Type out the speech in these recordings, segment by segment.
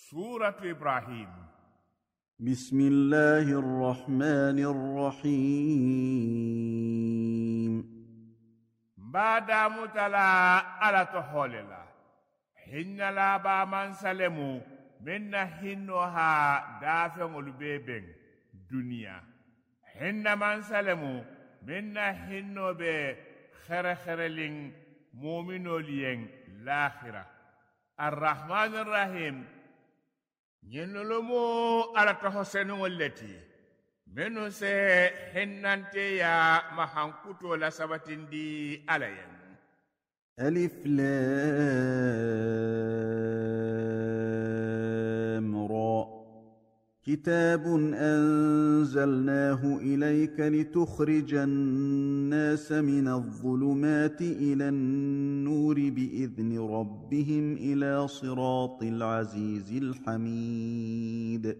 سورة إبراهيم. بسم الله الرحمن الرحيم. بعد متلا على تحوللا حين لا با من سلمو من حينها دافع البيبين دنيا حين من سلمو من حينو به خرخرلين مؤمنولين الآخرة الرحمن الرحيم ينلمو على تحسن والتي منو سي حنانتي يا محنكوتو لسبتين دي عليين ألف لام را كتاب أنزلناه إليك لتخرج الناس من الظلمات إلى النور بإذن ربهم إلى صراط العزيز الحميد.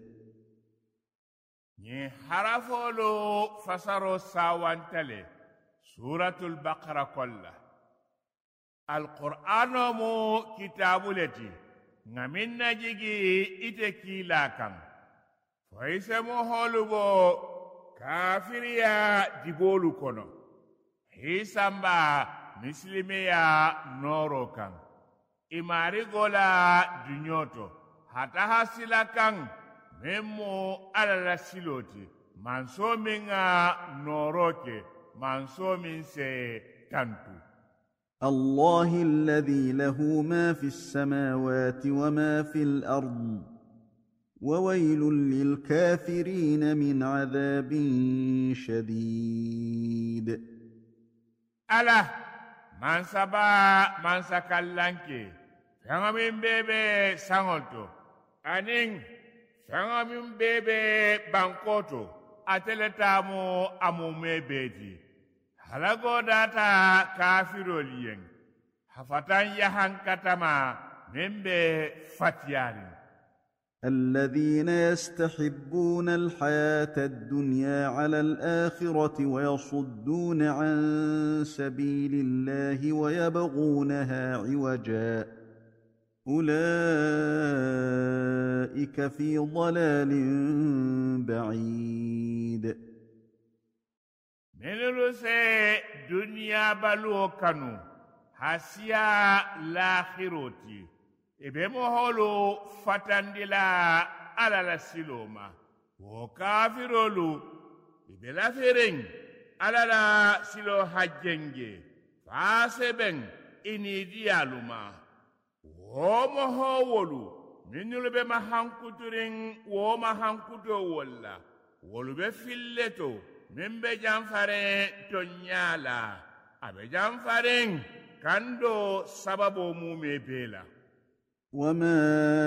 حرفولو فسروا ساوانتلي سورة البقرة كلها القرآن مو كتاب التي نمين نجيجي إتكي لاكم فايسمو هولوبو كافريا ديبولو كونو هيسامبا مسلميا نورو كان إماري غولا دنيوتو حتى حسلا كان ممو على السلوتي منسو منغا نوروكي منسو من سي تنتو. الله الذي له ما في السماوات وما في الأرض وويل للكافرين من عذاب شديد. ألا من سبا من سكالانكي فهمين بيبي سانولتو أنين فهمين بيبي بانكوتو أتلتامو أمومي بيتي halago data kafiroliyen hafatan yahan katama membe fatiyari الذين يستحبون الحياة الدنيا على الآخرة ويصدون عن سبيل الله ويبغونها عوجا أولئك في ضلال بعيد. menulu se dunia baluo kanu hasia lakhiroti ebe moholo fatandila ala la siloma wo kafirolu ebe la fereng ala la silo hajjenge faseben ini dialuma wo mohowolu menulu be mahankuturing wo mahankuto wolla wolu be filleto membe jamfare to nyala abe jamfaren kando sababu mume bela. وما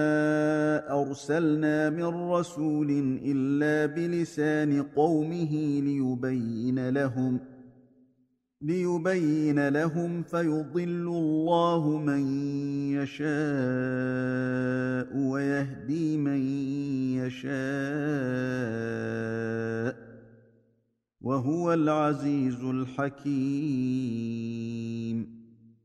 أرسلنا من رسول إلا بلسان قومه ليبين لهم فيضل الله من يشاء ويهدي من يشاء وهو العزيز الحكيم.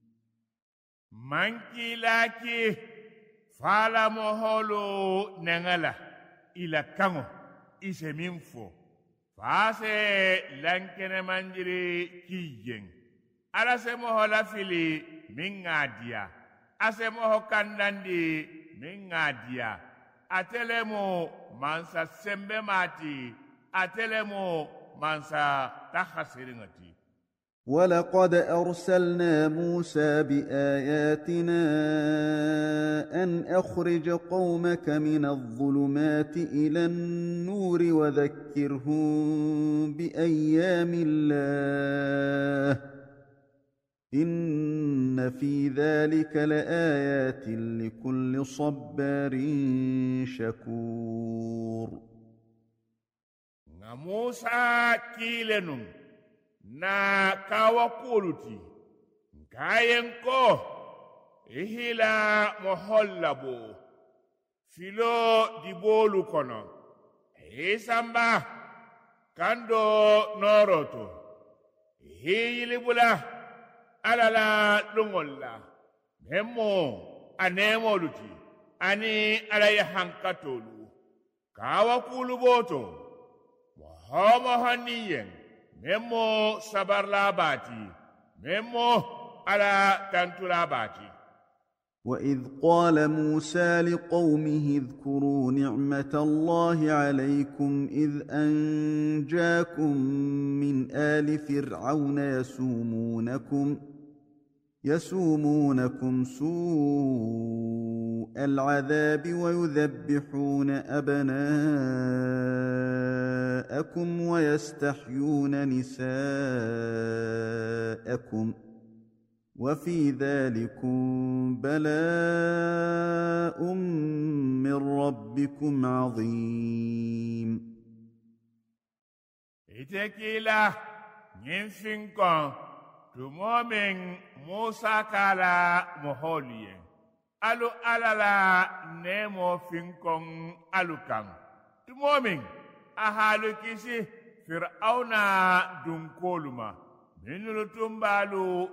منكي لاكي فالا مهولو نغلا إلى كانو إسمين فو فاسي لنكن منجري كيجين على سموهولا فيلي من غاديا أسموهو كانداندي من غاديا أتلمو منسا سمبه ماتي أتلمو منسا تخسرنتي. ولقد أرسلنا موسى بآياتنا أن أخرج قومك من الظلمات إلى النور وذكرهم بأيام الله إن في ذلك لآيات لكل صبار شكور. موسى كيلنون na kawa koluti kayen ko ihila mohollabo filo dibolu kono hisamba kando noroto hiyilibula alala lungolla memmo anemoluti ani ala ya hankatolu kawa kulu boto wa hama haniyen memo sabarla bati memo ala tantula bati. وإذ قال موسى لقومه اذكروا نعمة الله عليكم إذ أنجاكم من آل فرعون يسومونكم سوء العذاب ويذبحون أبناءكم ويستحيون نساءكم وفي ذلكم بلاء من ربكم عظيم. إتكيلا ننفنكم تمومن موسى كالا مهولي ألو ألالا نيمو فنكم ألو كان تمومن أهالو كيسي فرعون دنكولما minulu tumbalu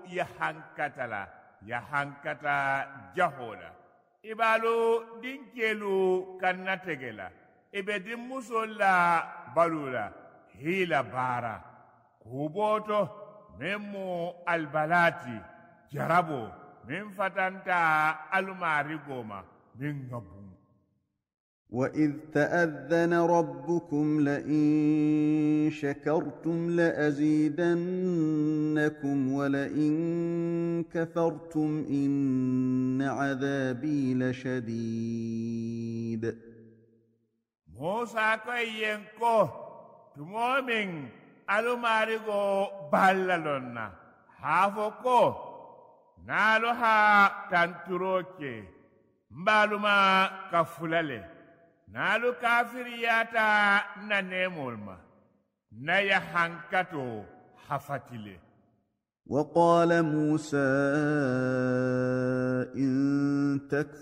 yahankata jahola ibalu dinkelu kannategela ibe dimmusolla balula hila bara kuboto memmu albalati jarabo min fatanta alumari goma min gabu. وإذ تأذن ربكم لئن شكرتم لأزيدنكم ولئن كفرتم إن عذابي لشديد. موسى كوينكو تمومين ألوماريغو بالالونا هافوكو نالوها تنتروكي مبالوما كفلالي nalu kafiriyata na nemolma na ya hankato hafatile. وقال موسى إن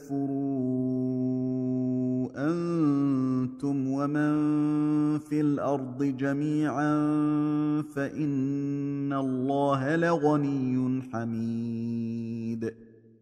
تكفروا أنتم ومن في الأرض جميعا فإن الله لغني حميد.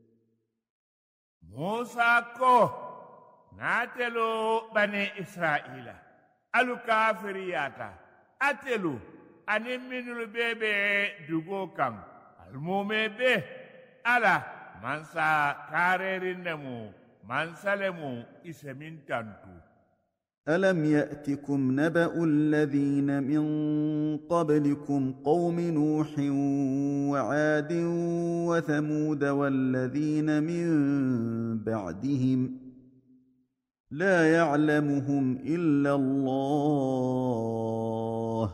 موسى كو ناتلو بني إسرائيل ألو كافرياتا أتلو أني منو بيبي دوغو كام المومي بي ألا منسا كاريرين نمو منسا لمو إسمين تانتو. ألم يأتكم نبأ الذين من قبلكم قوم نوح وعاد وثمود والذين من بعدهم لا يعلمهم إلا الله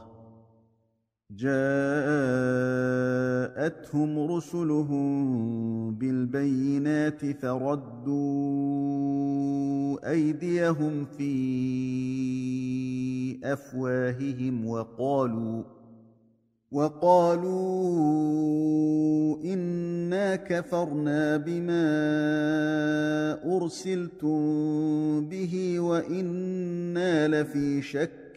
جاءتهم رسلهم بالبينات فردوا أيديهم في أفواههم وقالوا إنا كفرنا بما أرسلتم به وإنا لفي شك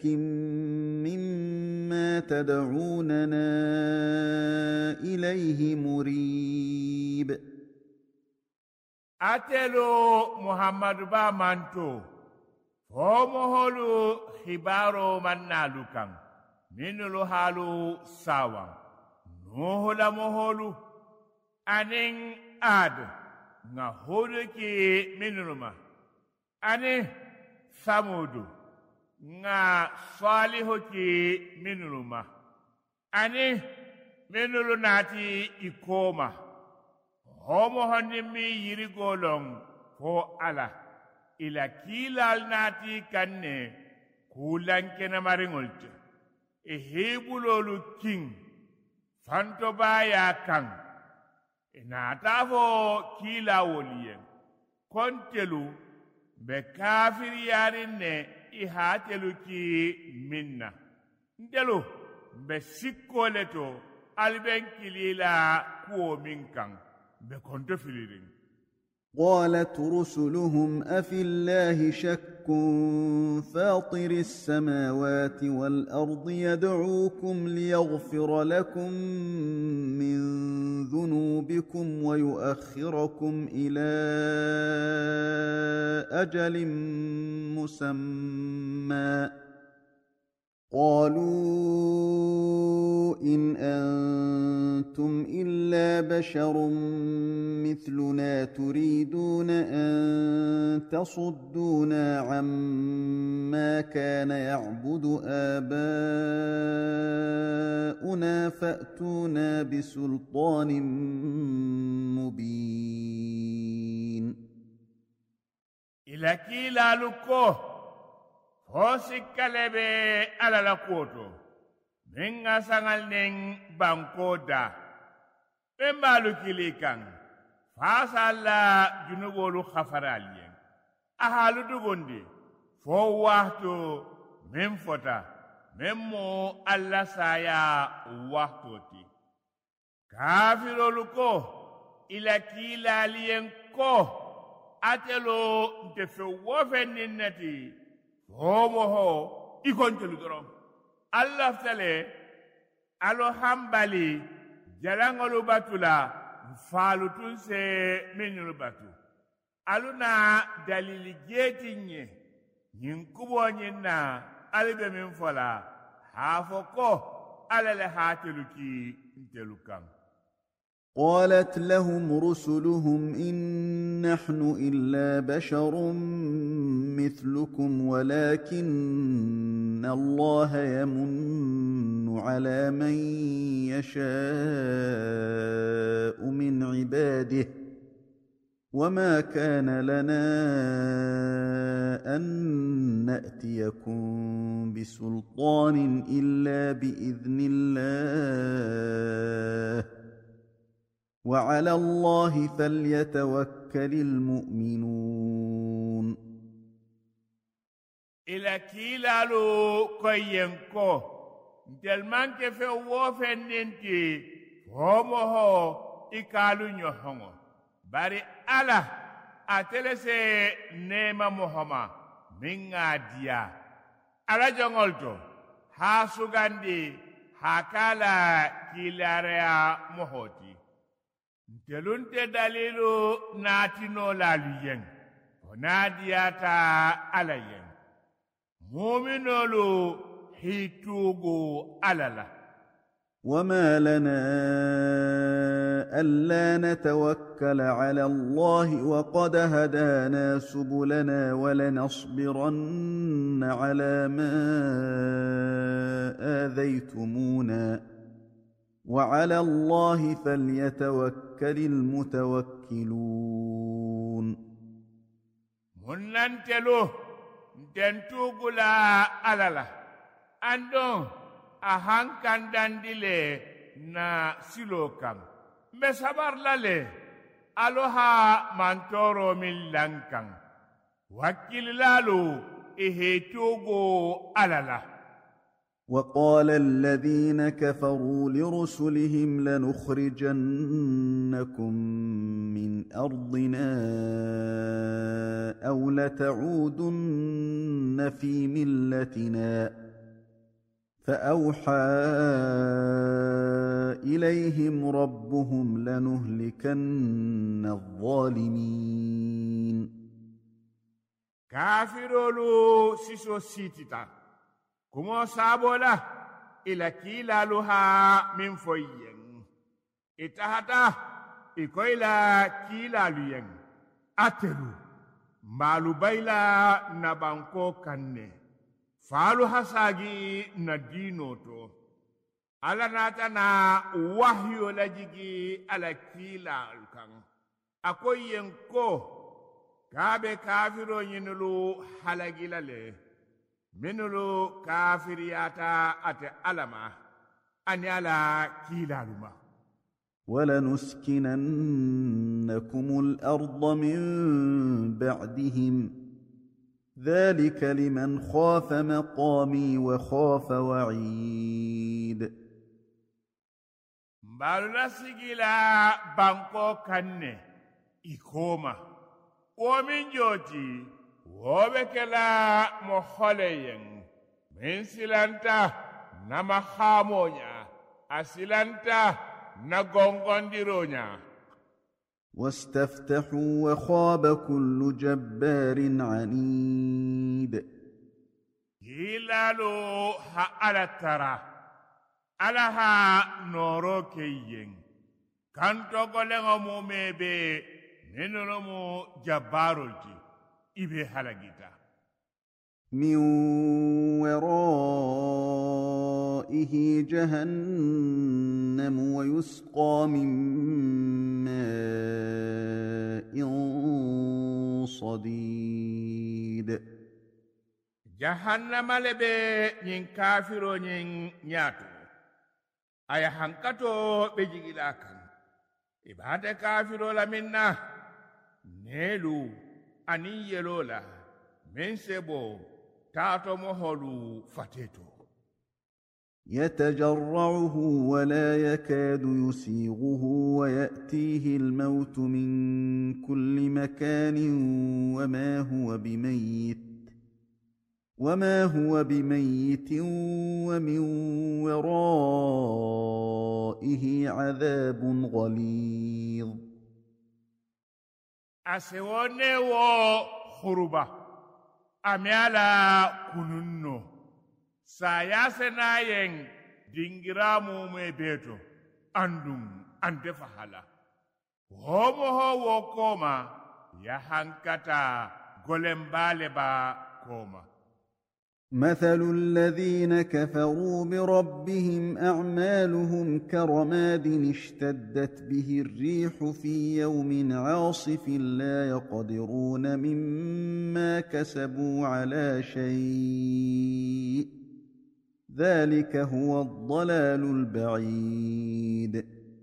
مما تدعوننا إليه مريب. أتلو محمد بامانتو فومهولو خبارو من نالوكام minulu halu sawan nuhu la moholu anin ad nga hodu ki minulu ma ani samudu nga salihu ki minulu ma ani minulu nati ikoma homo honni mi yirigolong fo ala ila kilal nati kanne kulankena maringolti ehebulolu king fanto baya kan inatafo kila woliyen kontelu be kafir yarinne ihatelu ki minna ndelu be sikkoleto alben kilila kuo minkan be konto filirin. قالت رسلهم أفي الله شك يكن فاطر السماوات والأرض يدعوكم ليغفر لكم من ذنوبكم ويؤخركم إلى أجل مسمى قالوا إن أنتم إلا بشر مثلنا تريدون أن تصدونا عما كان يعبد آباؤنا فأتونا بسلطان مبين إلى كيلا لكو hosikale be ala la koto menga sangal neng bankoda pembalu kilikan fasala junubolu khafaralien ahalu dugondi fo wahto mem fota memmo alla saya wahtoti kafirolu ko ila kila lien ko atelo nte fe wofenninati homo ho ikontelu doron allah tale alo hambali jalangolu batula falu tunse menulu batu aluna dalili jetinye nyinkubo nyinna alibe min fola hafoko alale hateluki intelukan قالت لهم رسلهم إن نحن إلا بشر مثلكم ولكن الله يمن على من يشاء من عباده وما كان لنا أن نأتيكم بسلطان إلا بإذن الله وعلى الله فليتوكل المؤمنون إلى كيلالو كوينكو دلمان كفي وفننتي هومو إكالو نيوهونغو bari ala atelese nema mohoma minga dia ala jongolto ha sugandi hakala kilarea mohoti ntelunte dalilu natino laluyen onadiata ala yen muminolu hitugu alala وما لنا ألا نتوكل على الله وقد هدانا سبلنا ولنصبرن على ما آذيتمونا وعلى الله فليتوكل المتوكلون مننتلو نتنتوغلا على أندون ahankan dandile na silokan mesabar lale aloha mantoro min lankan wakil lalu ihetogo alala وقال الذين كفروا لرسلهم لنخرجنكم من أرضنا أو لتعودن في ملتنا فأوحى إليهم ربهم لنهلكن الظالمين كافرولو سيسو سيتتا كمو سابولا إلى كيلالوها من فوين إتهتا إكويلا كيلالوين أتلو مالو بيلا نبانكو كنّي falu hasagi na dino to ala nata na wahyo la jigi ala kila kan akoy yenko kabe kafiro yinulu halagila le minulu kafiriyata ate alama anyala kila luma ولنسكننكم الأرض من بعدهم ذلك لمن خاف مقامي وخاف وعيد مبالنا سيجيلا بانكو كنّي إكوما ومن جوتي wobe kela mo kholeyen min silanta na mahamonya asilanta na gongondironya. واستفتحوا وخاب كل جبار عنيد Hilalo ha alatara alaha noro keyen kanto golengo mu mebe nenono mu jabarolti ibe halagita. من ورائه جهنم ويسقى من ماء صديد جهنم لبه نين كافرو نين نياتو aya hankato be jigila kan ibade kafiro la minna nelu ani yelola mensebo tato moholu fateto يتجرعه ولا يكاد يسيغه ويأتيه الموت من كل مكان وما هو بميت ومن ورائه عذاب غليظ asewone wo khuruba amyala kununno sayasenayen dingiramu me beto andum ante fahala homo ho wo koma ya hankata golembale ba koma. مثل الذين كفروا بربهم أعمالهم كرماد اشتدت به الريح في يوم عاصف لا يقدرون مما كسبوا على شيء ذلك هو الضلال البعيد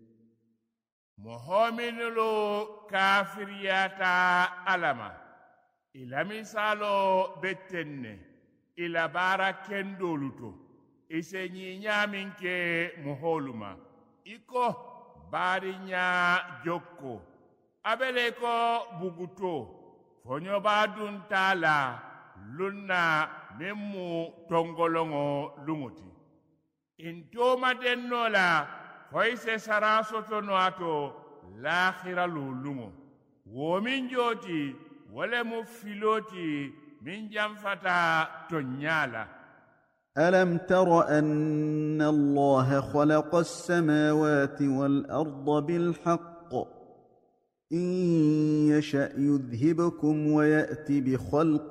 مهمن لو كافرياتا ألما إلى مثالو بتنه ila bara kendolu to ise nyamin ke muholuma iko bari nya jokko abele ko buguto fonyo badun tala lunna memmu tongolongo lumuti intoma dennola foise saraso to no ato l'akhira lulumo womin joti wala mu filoti من جنفتا تنيالا. ألم تر أن الله خلق السماوات والأرض بالحق إن يشأ يذهبكم ويأتي بخلق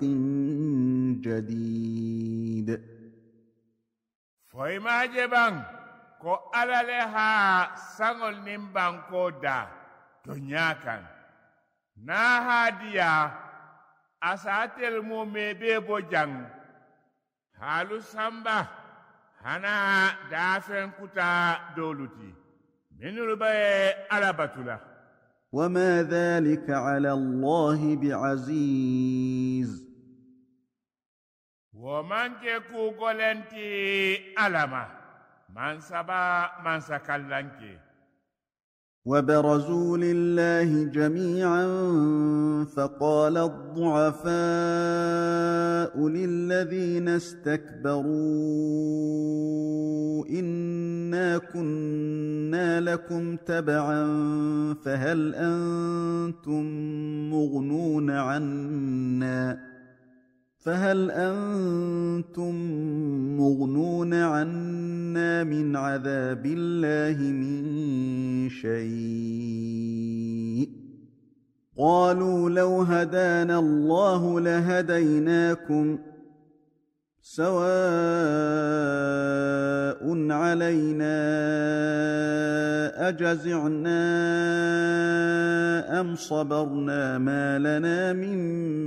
جديد. فإما جبان كو ألا لها سنغل نمبان كودا تنياكا ناها ديا asatel mo mebe bojang halu samba hana dafen kuta doluti minul baye alabatula. وما ذلك على الله بعزيز ومن كو غولنتي علما من سبا من سكالانكي. وبرزوا لله جميعا فقال الضعفاء للذين استكبروا إنا كنا لكم تبعا فهل أنتم مغنون عنا من عذاب الله من شيء قالوا لو هدانا الله لهديناكم سواء علينا أجزعنا أم صبرنا ما لنا من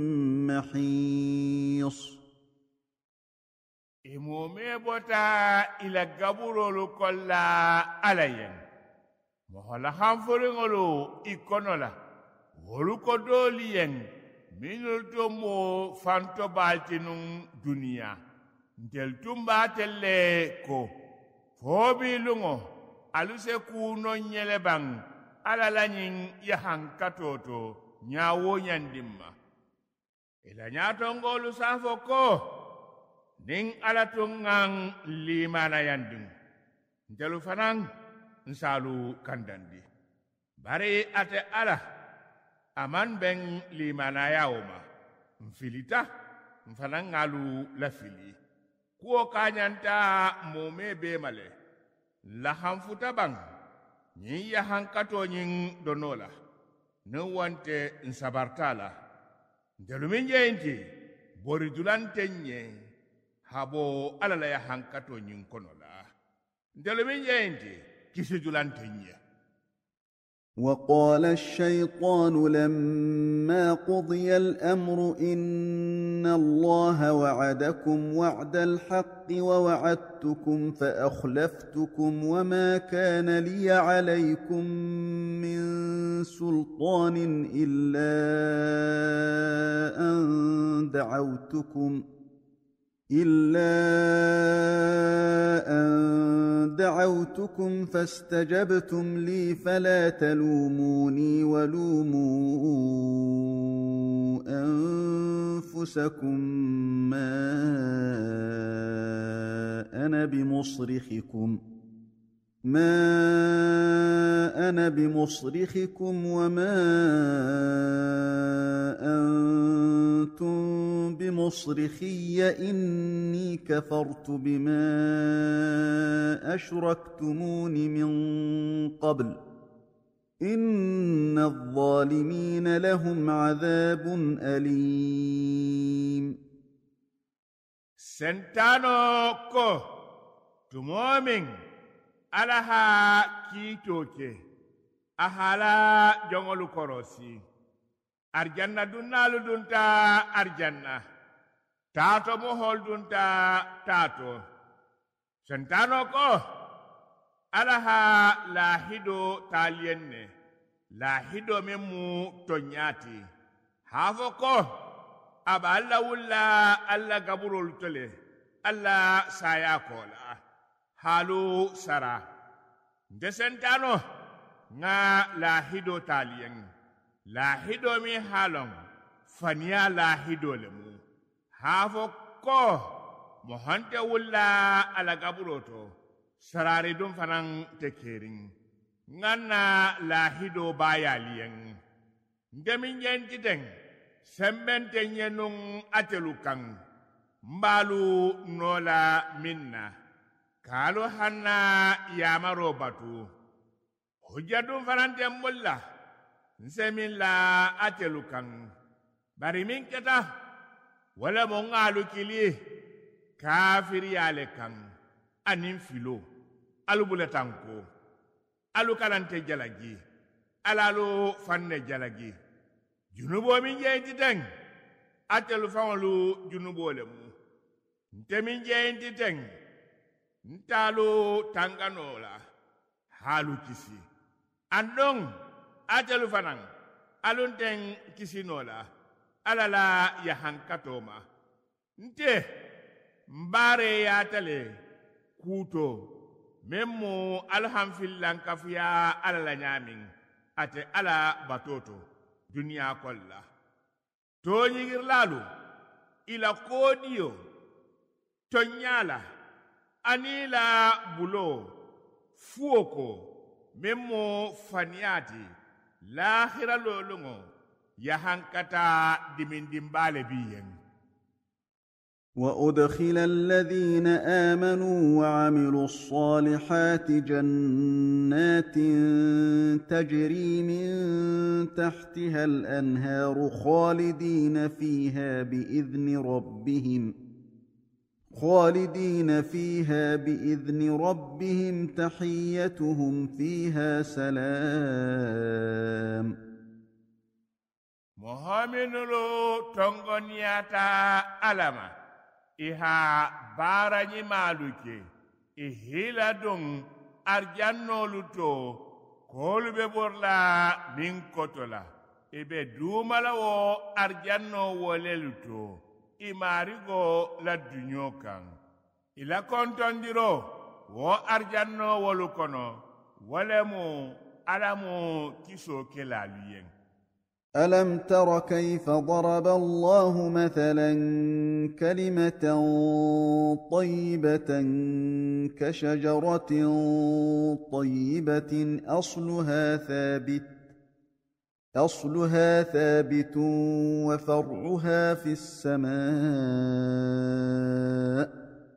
محيص. إمومي بوتا إلى قبرولو كلا عليين مهلا خانفرينولو إيكونولا ولوكو دوليين minulto mo fanto baltinun dunia ntel tumba telle ko fobi lungo aluse kuno nyele bang ala lanyin yahan katoto nyawo nyandimma ila ñatongolu safo ko nin ala tungan limana yandin ntelu fanan nsalu kandandi bari ate ala aman ben limana yawma mfilita mfanan ngalu la fili kuo kanyanta mome be male la hanfuta bang nyi ya hankato nyin donola no wante nsabartala ndeluminje inti bori dulantenye habo alala ya hankato nyin konola ndeluminje inti kisi dulantenye. وقال الشيطان لما قضي الأمر إن الله وعدكم وعد الحق ووعدتكم فأخلفتكم وما كان لي عليكم من سلطان إلا أن دعوتكم فاستجبتم لي فلا تلوموني ولوموا أنفسكم ما أنا بمصرخكم وما أنتم بمصرخي إني كفرت بما أشركتمون من قبل إن الظالمين لهم عذاب أليم. سنتانو كو تمومين alaha kiitoke ahala jongolu korosi arjanna dunnalu dunta arjanna tato mohol dunta tato sentano ko alaha lahido taliyenne lahido memmu tonyati hafo ko aba alla wulla alla gaburol tole alla saya kola halu sara desentano nga lahido taliyen lahido mi halon faniya lahido lemu hafo ko mohante wulla ala gaburoto sarari dum fanan tekerin nganna lahido bayaliyen ndemin yentiten sembente nyenun atelukan mbalu nola minna kalu hanna yamaro batu hujjadum farante mulla nsemin la atelukan bari min keta wala mo ngalu kili kafiri yale kan anin filo alubuletanko alu kalante jalagi alalu fanne jalagi junubo min jeenti ten atelu fawlu junubo lemu nte min jeenti ten ntalu tanganola halu kisi andong atelu fanan alunten kisinola alala yahankatoma nte mbare yatale kuto memmo alhamfillan kafiya alala nyamin ate ala batoto duniya kolla to nyigirlalu ila kodiyo tonyala anila bulo fuoko memmo faniyati lahira lolungo yahankata dimindimbale biyen. وأدخل الذين آمنوا وعملوا الصالحات جنات تجري من تحتها الأنهار خالدين فيها بإذن ربهم تحيتهم فيها سلام. محمد لو تنغنياتا ألما iha baranyi maluke ihila dun arjannolu to kolu be borla min kotola ibe dumala wo arjanno wolelu to imarigo la dunyo kan ila kontondiro wo arjanno wolu kono walemu alamu kiso kelaluyen. ألم تر كيف ضرب الله مثلا كلمة طيبة كشجرة طيبة أصلها ثابت وفرعها في السماء.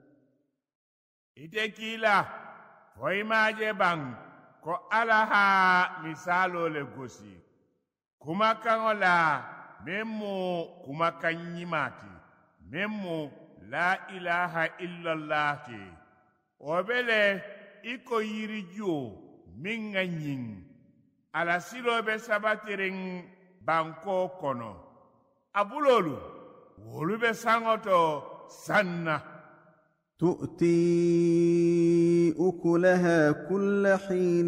Itekila foimaje bang ko alaha misalo le gosi kuma kangola memu kuma kanyimati memu la ilaha illallah ti obele iko yirijo minganyin ala silo be sabatirin banko kono abulolu wolu be sangoto sanna تؤتي أكلها كل حين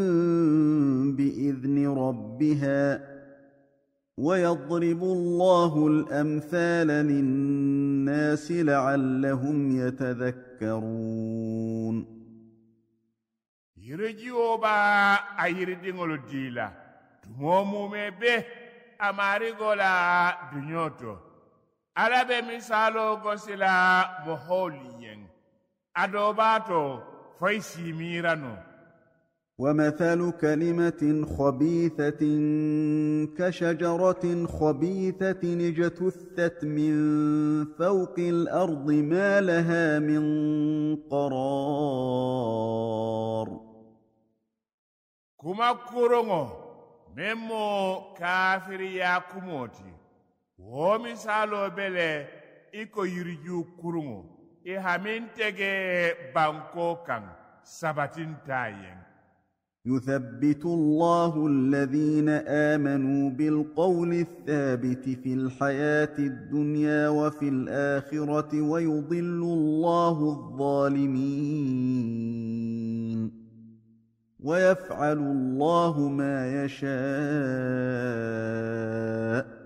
بإذن ربها ويضرب الله الأمثال للناس لعلهم يتذكرون. يرجيو با أيردينغولو ديلا تمومو مبه أماريغولا دنيوتو ala be misalo gosila moholiyen adobato foy simirano. ومثل كلمة خبيثة كشجرة خبيثة اجتثت من فوق الأرض ما لها من قرار. كما كورونغو ممو كافر يا كموتي wo misalo bele iko yiriju kurungo hamintege banko kan sabatintayen. يثبت الله الذين آمنوا بالقول الثابت في الحياة الدنيا وفي الآخرة ويضل الله الظالمين ويفعل الله ما يشاء.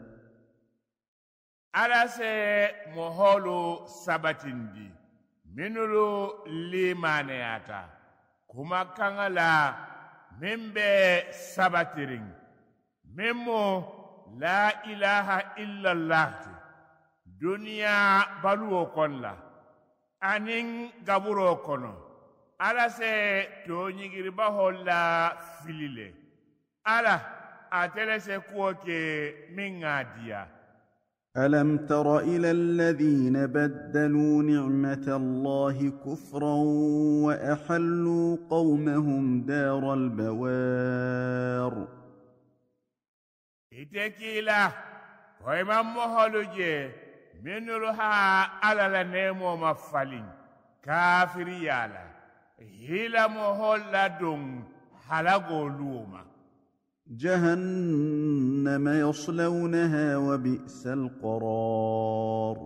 ala se moholu sabatindi minulu limaneyata kuma kangala mimbe sabatiring mimmo la ilaha illallah dunia baluo konla anin gaburo kono ala se to nyigiri baholla filile ala atele se kuoke mingadia. ألم تر إلى الذين بدلوا نعمة الله كفرا وأحلوا قومهم دار البوار. إتكيلا وإمام مهلوجي منلها على النمو مفالين كافريالا هيلا مهلا دون حلقو لوما جهنم يصلونها وبئس القرار.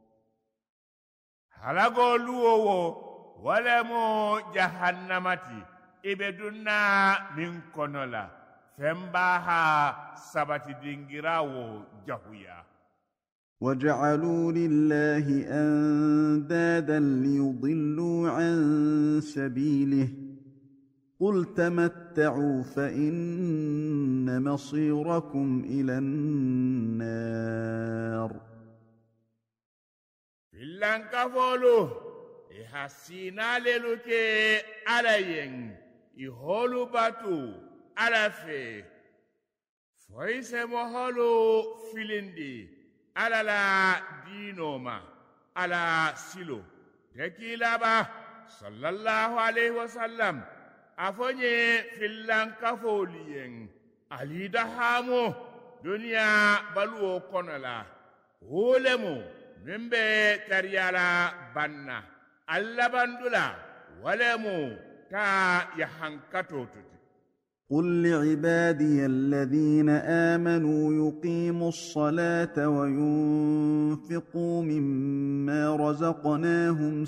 حلقو لوو ولمو جهنمتي إبدنا من كنولا فمباها سبت دينجراو جهويا. وجعلوا لله أندادا ليضلوا عن سبيله قل تمتعوا فإن مصيركم إلى النار. فلان كفولو إحسينا للوكي عليين يهولو باتو على في فويس مهولو فيلندي على لا دينوما على سيلو تكيلابا صلى الله عليه وسلم afonye filanka folien alida hamo dunia baluo konola wolemu membe tariala banna alla bandula walemu ta yahankato tuti. قل لعبادي الذين آمنوا يقيموا الصلاة وينفقوا مما رزقناهم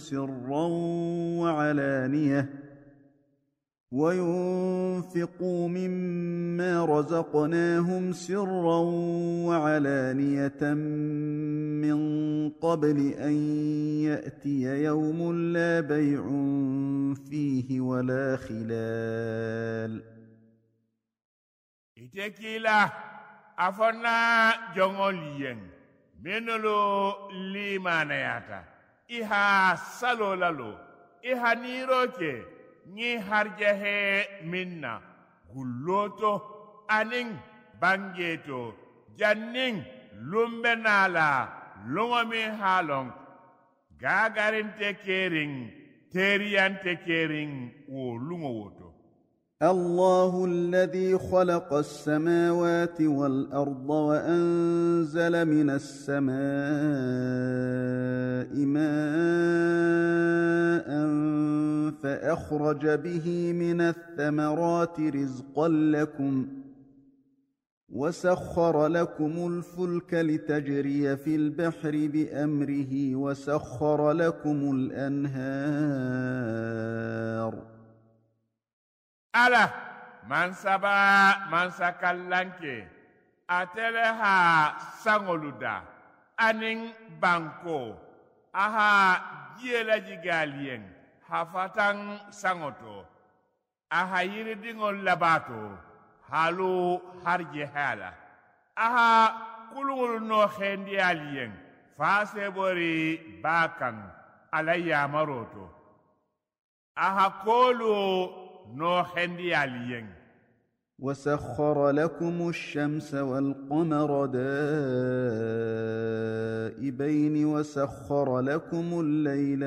سرا وعلانية من قبل أن يأتي يوم لا بيع فيه ولا خلال. إتكيلا afona jongolien menolo limanayata iha salolalo iha niroke ni harjahe minna gulloto aning bangeto janning lumbenala longomi halong gagarinte kering teriyante kering wo lungowoto الله الذي خلق السماوات والأرض وأنزل من السماء ماء فأخرج به من الثمرات رزقا لكم وسخر لكم الفلك لتجري في البحر بأمره وسخر لكم الأنهار ala mansa kallanke ateleha sangoluda aning banko aha jiela jigalien hafatan sangoto aha yiridingol labato halu harje hala aha kulungul no khendi alien fase bori bakan alaya maroto aha kolu no hendi alien وسخر لكم الشمس والقمر دائبين وسخر لكم الليل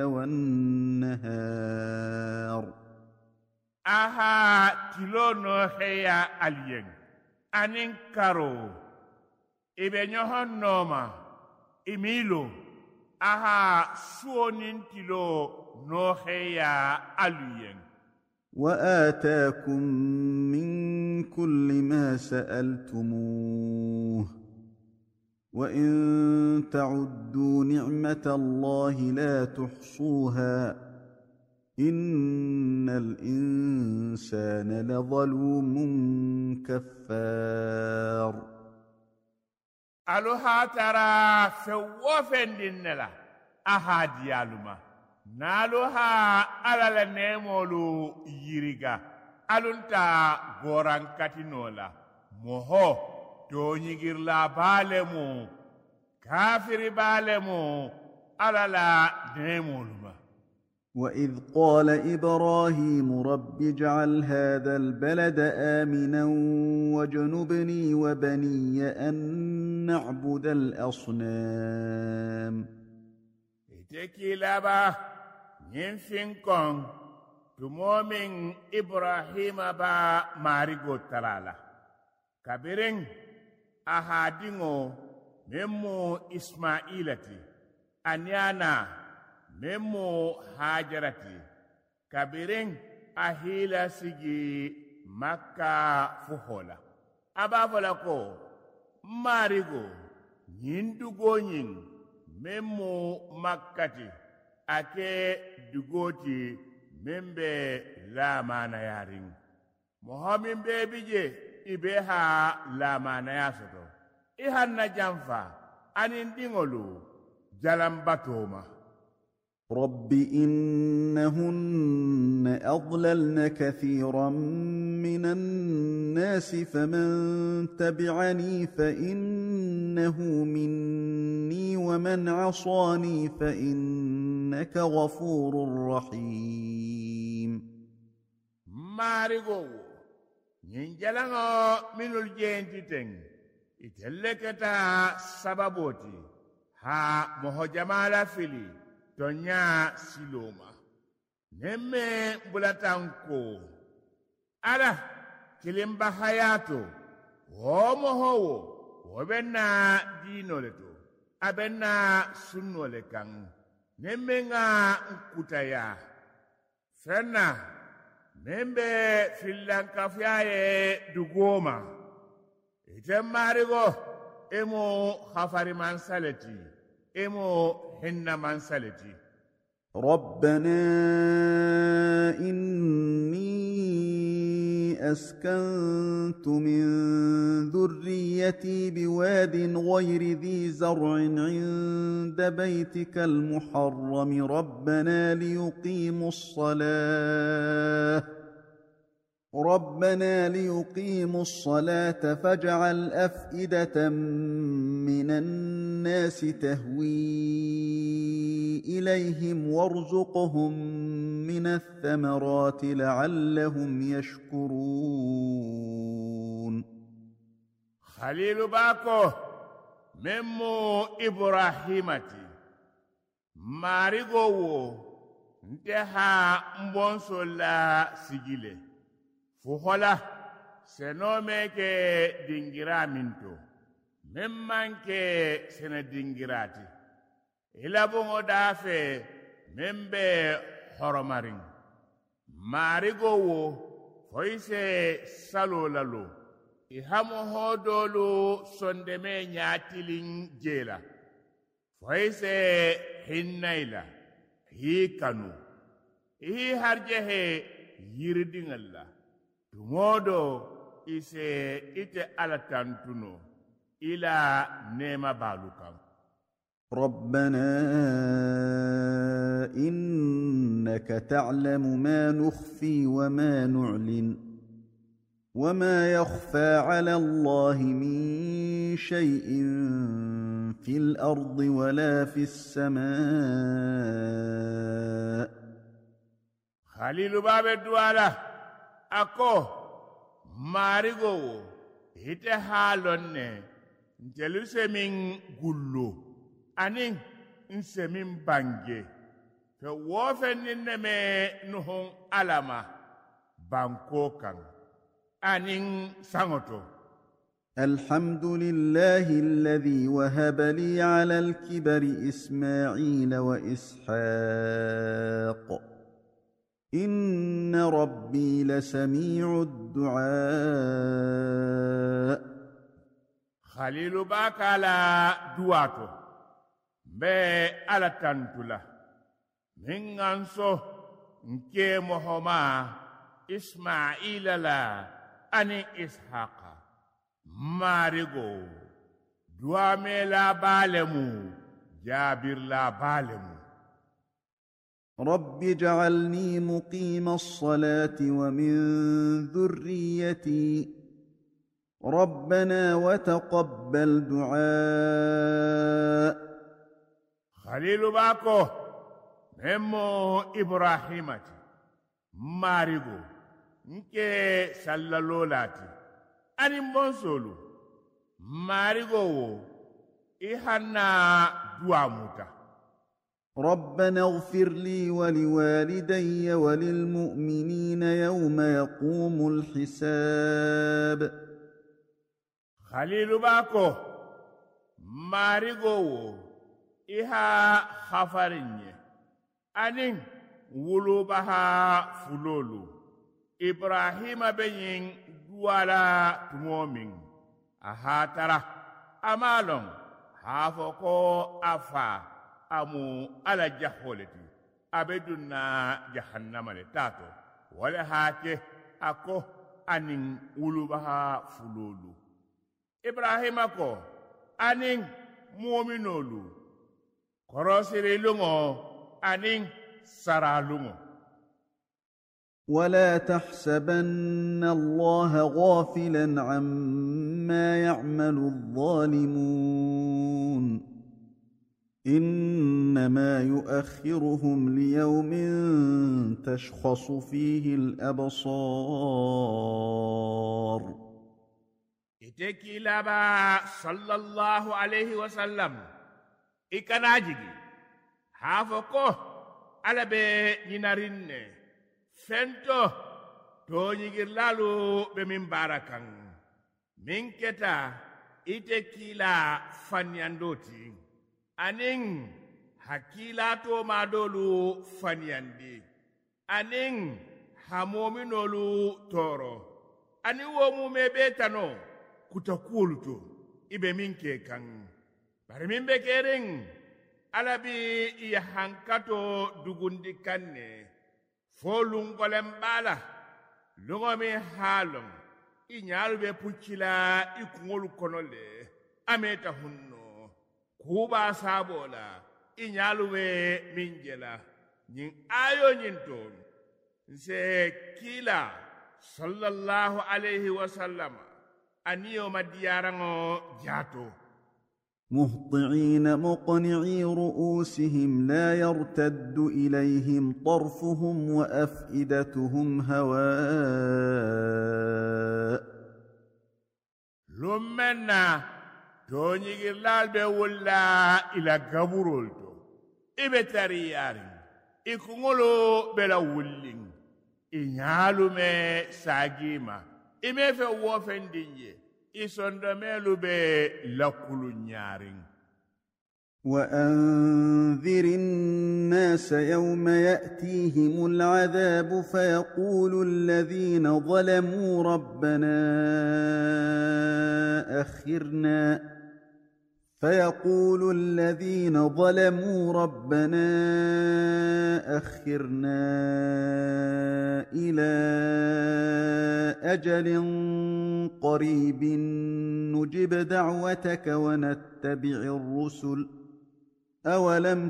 والنهار aha tilo no heya alien anin karo ibe nyohon noma imilo aha suonin tilo no heya alien وآتاكم من كل ما سألتموه وإن تعدوا نعمة الله لا تحصوها إن الإنسان لظلوم كفار ألوها ترى فوفن دينلا أهادي ألوما naluha alala nemolu yiriga alunta goran katinola moho to nyigirla balemu kafiri balemu alala nemoluma وإذ قال إبراهيم رب اجعل هذا البلد آمنا واجنبني وبني أن نعبد الأصنام tekilaba nyimfin kong tumomin Ibrahima ba marigo talala kabiring ahadingo memmo Ismailati anyana memmo Hajarati kabiring ahila sigi Makka fuhola abafola ko marigo nyindugo nyin memmo Makkati ake dugoti membe lamana yaring mohamin bebije ibeha lamana yasoto ihanna jamfa anin dingolu jalambatoma رب إنهن أضللن كثيرا من الناس فمن تبعني فإنه مني ومن عصاني فإنك غفور رحيم مارغو نينجلانو منول جينتيتن إتلكتا سببوتي ها مهو جمالا فيلي tonya siloma nemme bulatanko ala kilimba hayato homo howo wobenna dinoleto abenna sunnole kan nemme nga kutaya fenna membe fillankafyaye dugoma itemmarigo emo khafari mansaleti emo hinna mansaleti ربنا إني أسكنت من ذريتي بواد غير ذي زرع عند بيتك المحرم ربنا ربنا ليقيموا الصلاة فاجعل أفئدة من الناس تهوي إليهم وارزقهم من الثمرات لعلهم يشكرون خليل باكو ممو إبراهيمتي ماريغو نتها مبونسو لا سجيلي fuhola senome ke dingira minto memmanke sena dingirati ila bongo dafe membe horomarin marigo wo foise salo lalo ihamo hodolu sondeme nyatilin jela foise hinnaila hi kanu hi harjehe yirdingalla tumodo ise ite alatantuno ila nema balukan ربنا إنك تعلم ما نخفي وما نعلن وما يخفى على الله من شيء في الأرض ولا في السماء خليل باب الدوالة ako marigo hite halonne njelu semin gullo anin nsemin bange fe wofen ninne me nuhun alama banko kan anin sangoto الحمد لله الذي وهب لي على الكبر إسماعيل وإسحاق إن ربي لسميع الدعاء خليل باكالا دواتو be ala tantula min ganso nke mohoma Ismaila la ani Ishaqa marigo duame la balemu Jabir la balemu رب اجعلني مقيم الصلاة ومن ذريتي ربنا وتقبل دعاء خليل باكو ممو إبراهيمتي ماريغو nke sallalolati ani mbonsolu marigo ihanna duamuta ربنا اغفر لي ولوالدي وللمؤمنين يوم يقوم الحساب خليل باكو ماريغو إها خفرني أنين ولوبها فلولو إبراهيم بين دوالا تمومين أهاترا أمالون هافوكو أفا أمو على جهولتي أبدنا جهنم لتاتو ولا هاكي أكو أنين ولوبها فلولو إبراهيم أكو أنين مؤمنولو كروسيري لونغو أنين سرا لونغو ولا تحسبن الله غافلا عما يعمل الظالمون إنما يؤخرهم ليوم تشخص فيه الأبصار إتكي لابا صلى الله عليه وسلم إكناجي هافوكو على بي ينارين fento to nyigir lalu be min barakan min keta ite kila fanyandoti aning hakila to madolu fanyandi aning hamominolu toro ani wo mu mebetano kutakuluto ibe min ke kan bari min be keren alabi iya hankato dugundi kanne folun golem bala lungomi halon inyaalu be puccila ikungolu konole ameta hunno kuba sabola inyaalu be minjela nyin ayo nyinton se kila sallallahu alayhi wa sallam aniyo madiyarango jato مهطعين مقنعي رؤوسهم لا يرتد إليهم طرفهم وأفئدتهم هواء لمنا تونيغي لالبي ولا إلى غبورولتو إبتاري يارين إكونغولو بلا ولين إنيالو مي ساجيما إمي في ووفن دينيه isondomelu be lakulu nyaring وأنذر الناس يوم يأتيهم العذاب فيقول الذين ظلموا ربنا أخرنا إلى أجل قريب نجب دعوتك ونتبع الرسل أولم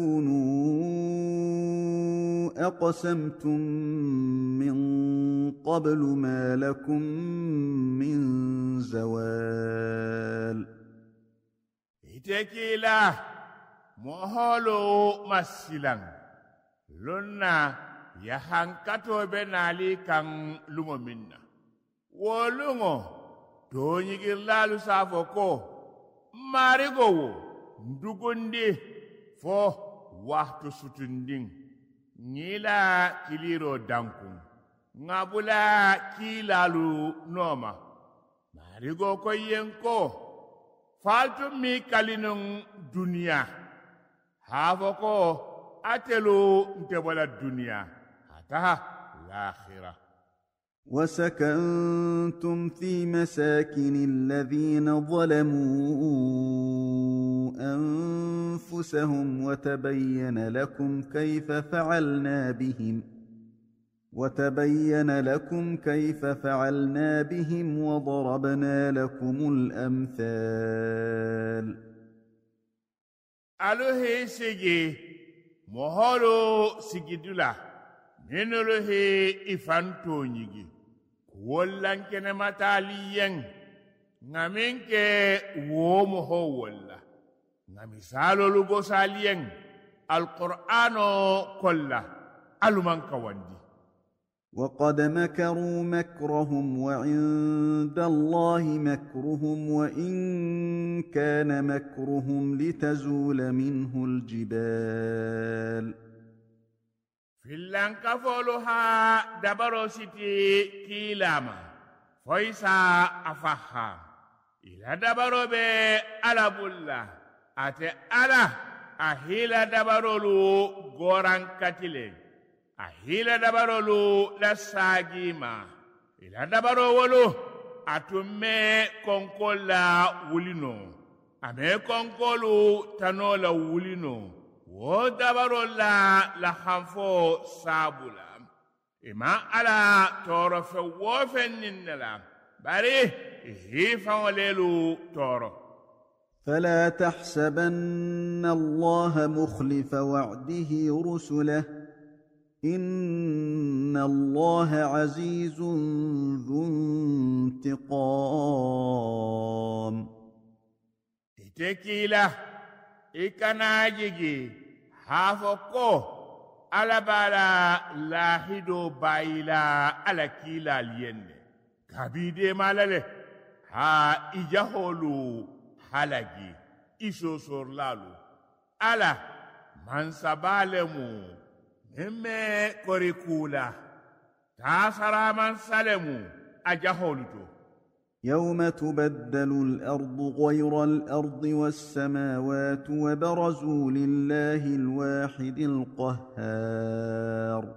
تكونوا أقسمتم من قبل ما لكم من زوال Itekila moholo masilang lonna ya hankato benali kang lumominna wolungo tonyigir lalu safoko marigo ndugundi fo wahtu sutunding ngila kiliro dankun ngabula kilalu noma marigo ko yenko faltu mi kalinung dunia havoko atelu ntebola dunia hata l'akhirah وسكنتم في مساكن الذين ظلموا أنفسهم وتبين لكم كيف فعلنا بهم وضربنا لكم الأمثال ألوهي سيجي مهولو سيجدولا منولوهي إفانتو نيجي كولان كنماتاليين نامينك ومهو ولا نامسالو لغوساليين القرآن كله ألمان كواندي وقد مكروا مكرهم وعند الله مكرهم وإن كان مكرهم لتزول منه الجبال في اللانكفولها دبرو سيتي كيلاما فايسا أفاها إلا دبرو بي على بولا أتي على أهيلا دبرو لو غوران كاتيلين ahila dabarolu la sagima ila dabaro wolo atume konkola wulino ame konkolu tanola wulino wo dabarola la hanfo sabula ima ala toro fe wo fenninla bari hifa walelu toro فلا تحسبن الله مخلف وعده رسله إن الله عزيز ذو انتقام تكيلا إكناجي هافوكو على بالا لاهدو بايلا على كيلا لين كبيدي مالله ها إجاهولو حلاجي إسو سورلالو على من سبالمو Emme korikula tasara man salemu ajaholuto يوم تبدل الأرض غير الأرض والسماوات وبرزوا لله الواحد القهار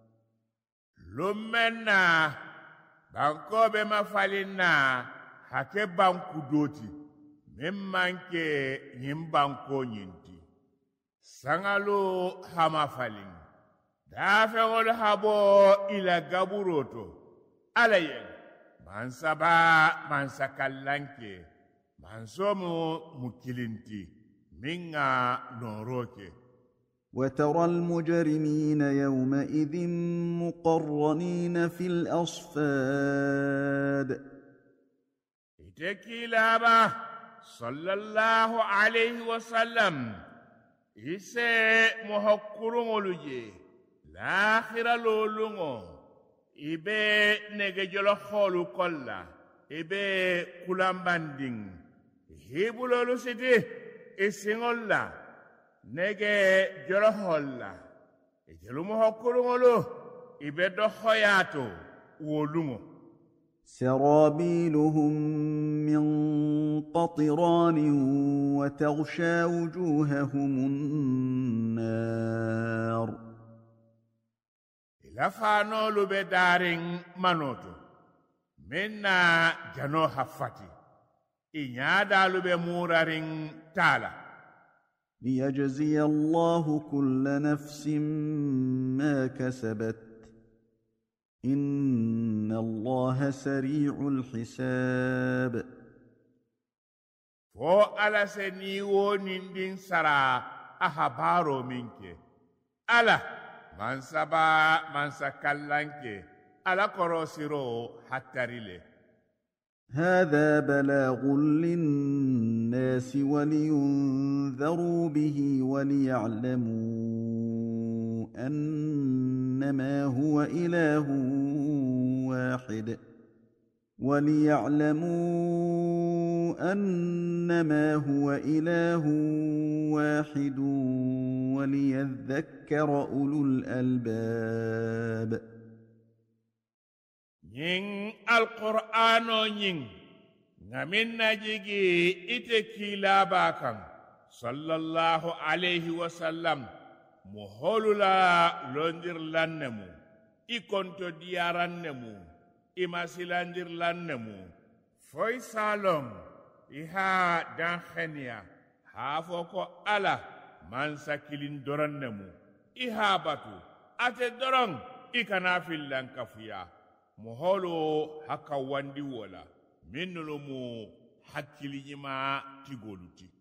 لمنا بانكو بمفالنا hake banku doti memmanke nyimbanko nyinti sangalo hamafalin dafeŋol habo ila gaburoto alayen mansaba mansakallanke mansomu mukilinti minga noroke وترى المجرمين يومئذ مقرنين في الأصفاد إتكيلابا صلى الله عليه وسلم إسي محكرون لجي لاخر لولونغو إبي نججل خولو كلا إبي كلامباندين هيبولو سيدي إسينغولا nege jolo holla e jelumo hokkulungolo ibedo khoyato wolungo سرابيلهم من قطران وتغشى وجوههم النار إلا فانولو بدارين منوتو منا جنو حفتي إنيا دالو بمورارين تالا ليجزي الله كل نفس ما كسبت إن الله سريع الحساب فو على سنيو نندين سرا أخبارو منك على من سبا من سكالانك على كروسيرو حتى ريلي هذا بلاغ للناس ولينذروا به وليعلموا أنما هو إله واحد وليذكر أولو الألباب yin alqur'ano yin ngamin najigi ite kilaba kan sallallahu alaihi wasallam muholula londir lannemu ikonto diarannemu imasilandir lannemu foy salom iha dan khania hafoko ala man sakilin dorannemu iha batu ate dorong ikana fillan kafiya muholo haka wandi wala minnulo mu hakkiliñima tigoluti